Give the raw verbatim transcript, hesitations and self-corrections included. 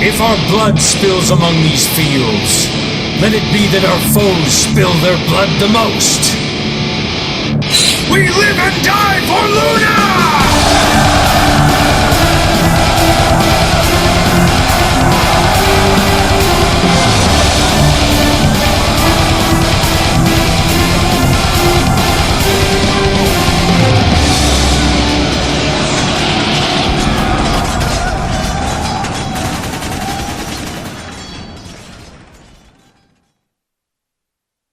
If our blood spills among these fields, let it be that our foes spill their blood the most. We live and die for Luna!